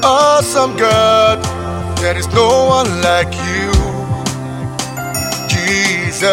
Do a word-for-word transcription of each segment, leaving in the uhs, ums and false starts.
Awesome God, there is no one like you, Jesus.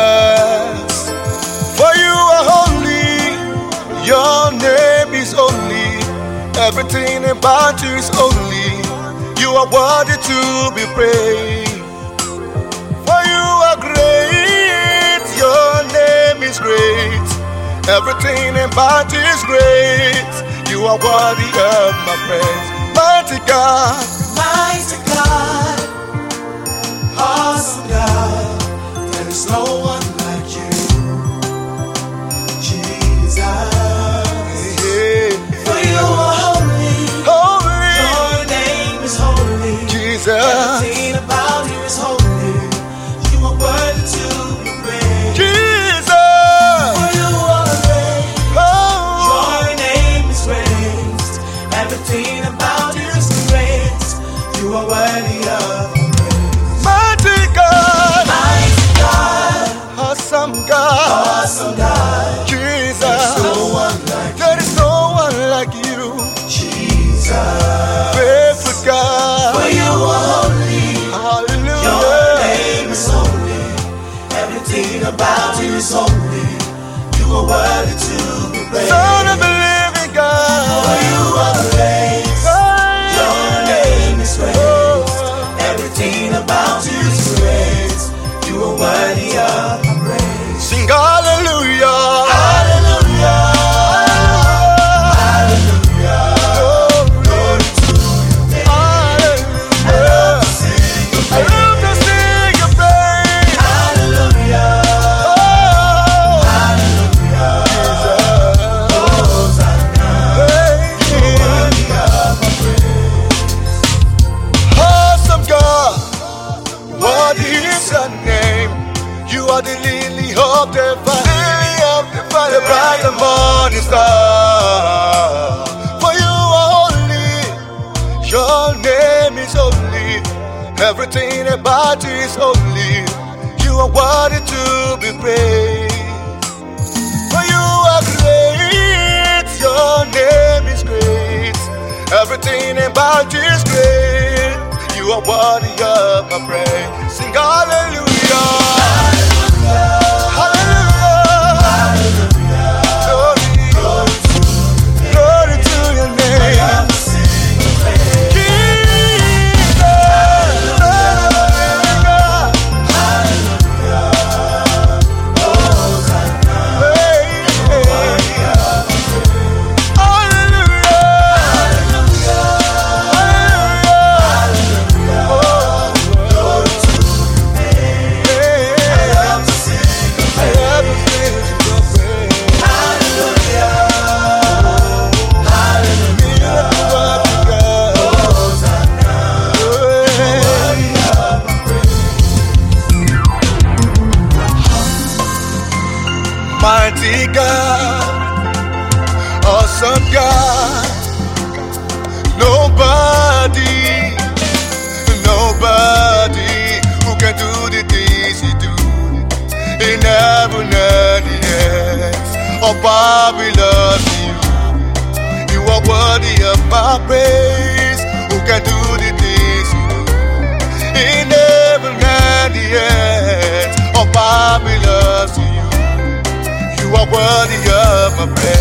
For you are holy, your name is holy, everything about you is holy. You are worthy to be praised. For you are great, your name is great, everything about you is great. You are worthy of my praise. Mighty God, mighty God, awesome God, there is no one like you, Jesus. yeah. For you are holy, Holy your name is holy, Jesus, everything about you is holy. You are worthy to be praised. Jesus. For you are great, Oh, your name is great, everything about you is great. You are worthy of praise. mighty God, Mighty God, awesome God, awesome God, Jesus. no one like There is no one like you, Jesus. faithful For God. you are holy, your Hallelujah. name is holy, everything about you is holy. You are worthy to be praised. Son of the living For God. you are great, your name is great, everything about you is great. You are worthy of my praise. Sing hallelujah. Hallelujah, hallelujah, glory to your name. Hallelujah. Sing I love to sing your praise. hallelujah, Oh, hallelujah, Jesus. Hosanna, Hey. worthy of my praise. Awesome God, what is your name? You are the lily of the valley, of the valley, the bright and morning star. For you are holy, your name is holy, everything about you is holy. You are worthy to be praised. For you are great, your name is great, everything about you is great. You are worthy of my praise. Sing hallelujah. Hallelujah. Glory, glory to your name. Jesus. Hey, hey. Mighty God, awesome God, nobody, nobody who can do the things you do in heaven and the earth. Oh, Bobby loves you. You are worthy of my praise. Who can do the things you do in heaven and the earth? Oh, Bobby loves you. You are worthy of my praise.